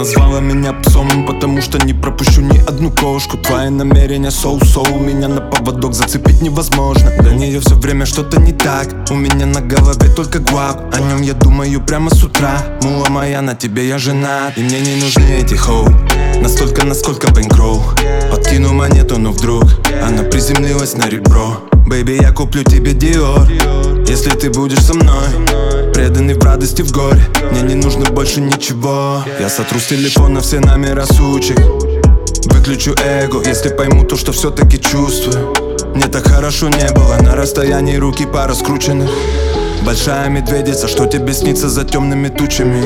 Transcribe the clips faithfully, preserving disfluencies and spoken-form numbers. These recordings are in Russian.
назвала меня псом, потому что не пропущу ни одну кошку. Твои намерения соу-соу, меня на поводок зацепить невозможно. До нее все время что-то не так, у меня на голове только гвап. О нем я думаю прямо с утра. Мула моя, на тебе я женат, и мне не нужны эти хоу. Настолько, насколько бэнкроу. Подкину монету, но вдруг она приземлилась на ребро. Бэйби, я куплю тебе Диор, если ты будешь со мной, преданный в радости, в горе. Мне не нужно больше ничего. Я сотру с телефона все номера сучек, выключу эго, если пойму то, что все-таки чувствую. Мне так хорошо не было на расстоянии руки пара скрученных. Большая медведица, что тебе снится за темными тучами.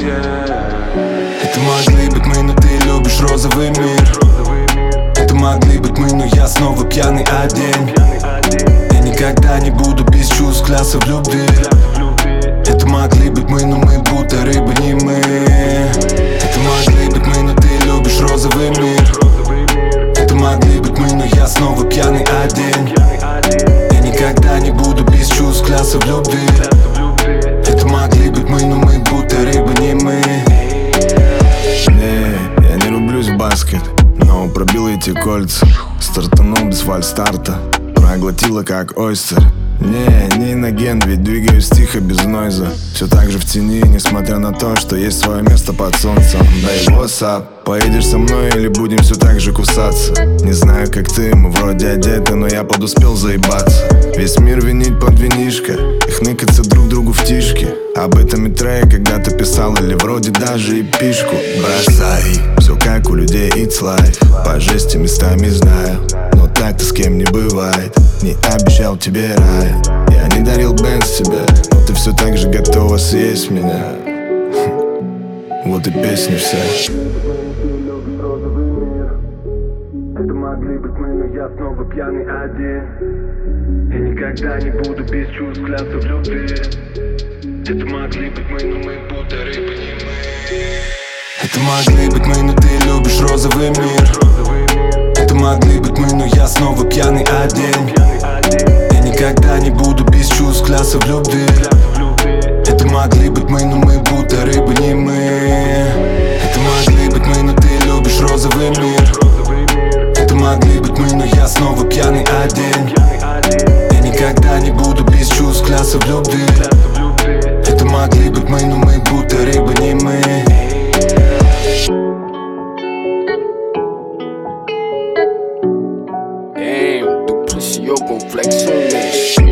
Это могли быть мы, но ты любишь розовый мир. Это могли быть мы, но я снова пьяный один. Я никогда не буду без чувств клясться в любви. Это могли быть мы, но мы будто рыбы не мы. Это могли быть мы, но ты любишь розовый мир. Это могли быть мы, но я снова пьяный один. Я никогда не буду без чувств клясться в любви. Это могли быть мы, но мы будто рыбы не мы. Не, я не рублюсь в баскет, но пробил эти кольца. Стартанул без фальстарта, проглотила как ойстер. Не, не иноген, ведь двигаюсь тихо, без нойза. Все так же в тени, несмотря на то, что есть свое место под солнцем. Да и what's up? Поедешь со мной или будем все так же кусаться? Не знаю, как ты, мы вроде одеты, но я подуспел заебаться. Весь мир винить под винишко, их ныкаться друг другу в тишке. Об этом и трек когда-то писал, или вроде даже и пишку. Бросай, все как у людей, it's life. По жести местами знаю, но так-то с кем не бывает. Не обещал тебе рай, я не дарил Бенз тебе, но ты все так же готова съесть меня. Вот и песня вся. Это могли быть мы, но я снова пьяный один. Я никогда не буду без чувств клясться в любви. Это могли быть мы, но мы будто рыбы не мы. Это могли быть мы, но ты любишь розовый мир. Это могли быть мы, но я снова пьяный один. Я никогда не буду без чувств клясться в любви. Это могли быть мы, но мы будто рыбы не мы. Это могли быть мы, но ты любишь розовый мир. Это могли быть мы, но я снова пьяный один. Я никогда не буду без чувств клясться в любви. Это могли быть мы, но мы будто рыбы не мы. Damn, tu presión con flex on this.